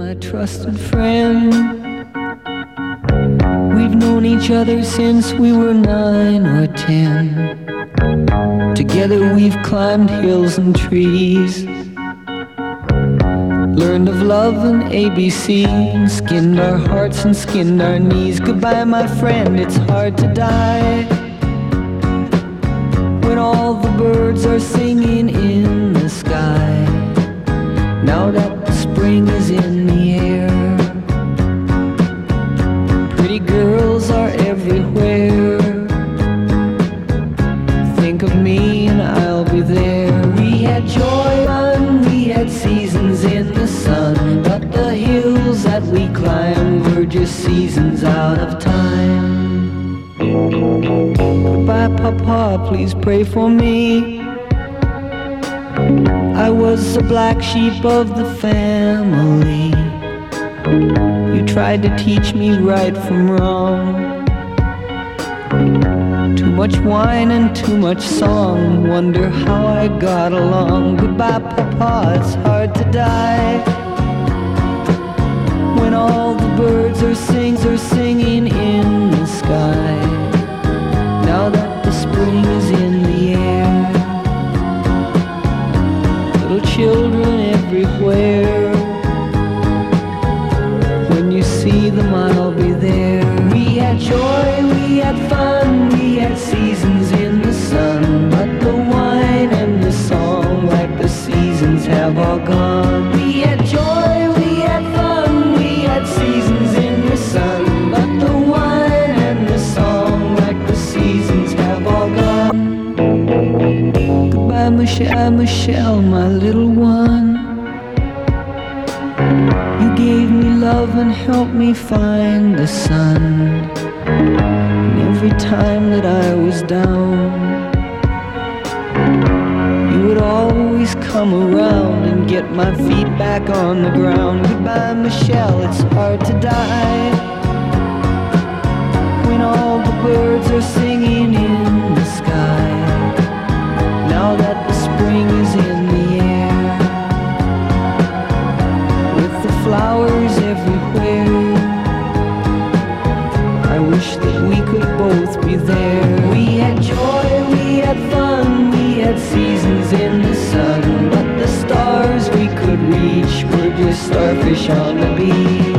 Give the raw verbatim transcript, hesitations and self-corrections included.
my trusted friend. We've known each other since we were nine or ten. Together we've climbed hills and trees, learned of love and A B C, and skinned our hearts and skinned our knees. Goodbye, my friend, it's hard to die when all the birds are singing in the sky. Now that the spring is in the air, pretty girls are everywhere. Think of me and I'll be there. We had joy and we had seasons in the sun, but the hills that we climbed were just seasons out of time. Goodbye, Papa, please pray for me. I was the black sheep of the family. You tried to teach me right from wrong. Too much wine and too much song, wonder how I got along. Goodbye, Papa, it's hard to die when all the birds are sing, are singing in the sky. Now that the spring is in the air, little children everywhere. When you see them, I'll be there. We had joy, we had fun, we had seasons in the sun, but the wine and the song, like the seasons, have all gone. We had joy, we had fun, we had seasons in the sun, but the wine and the song, like the seasons, have all gone. Goodbye, Michelle, Michelle, my little one. You gave me love and helped me find the sun. And every time that I was down, you would always come around and get my feet back on the ground. Goodbye, Michelle, it's hard to die when all the birds are singing in the sky. Now that the spring is in the air, with the flowers everywhere, I wish that we could both be there. We had joy, we had fun, we had seasons in the sun, but the stars we could reach were just starfish on the beach.